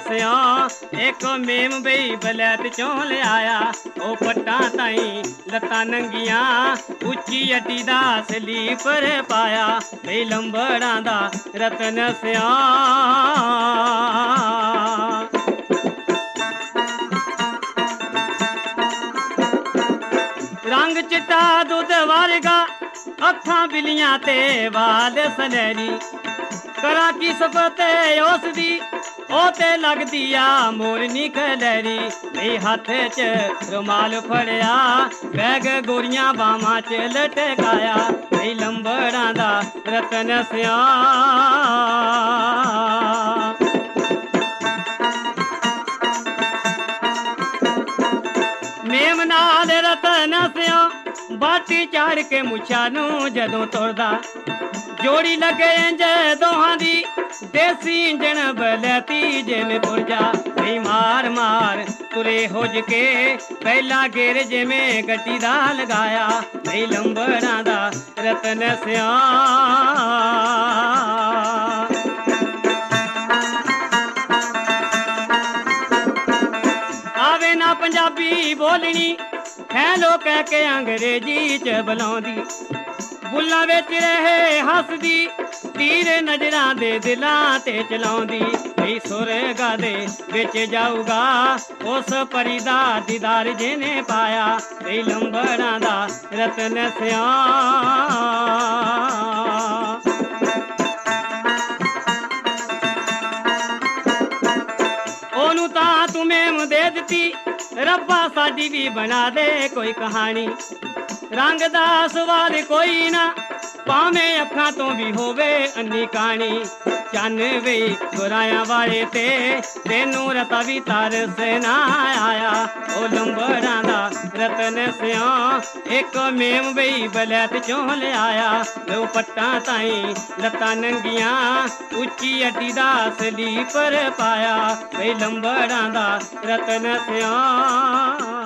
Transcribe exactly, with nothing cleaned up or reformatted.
सिया एक मेम बई बलैत चों ले आया ओ पट्टा ताई लत्तां नंगियां उच्ची अड्डी दा स्लीपर पाया बई लंबड़ा दा रतन सिया रंग चिट्टा दुध वर्गा अखां बिलियां ते वाल सनैरी करा की सफते उस दी ओ ते लगदी आ मोरनी कलैरी नहीं हाथ च रुमाल फड़िया बैग गोरियां बावां च लटकाया नहीं लंबड़ा दा रतन सिया मेम नाल रतन सिया बाटी चाड़ के मुछा नू जदों तुरदा जोड़ी लगे इंज दोहां दी देसी इंजन बलैती जिवें पुरजा नहीं मार मार तुरे हुज के पहला गेर जिवें गड्डी दा लगाया नहीं लंबड़ा दा रतन सिया आवे ना पंजाबी बोलनी हैलो कह के अंग्रेजी च बुलाउंदी बुल्ला विच रहे हसदी तीर नजरां दे दिलां ते चलाउंदी भई सुरगा दे विच जाऊगा उस परी दा दीदार जिने पाया भई लंबड़ा दा रतन सिया ओनू तां तू मेम दे दित्ती रब्बा साडी भी बना दे कोई कहानी रंग दा सवाल कोई ना भावें अखां तो भी होवे अन्नी कहानी चन वे गुरायां वाले ते तेनू रता भी तरस ना आया ओ लंबड़ा दा रतन सिया एक मेम बई बलैत चों ले आया लो पट्टा ताई लत्तां नंगियां उच्ची अड्डी दा स्लीपर पाया बई लंबड़ा दा रतन सिया।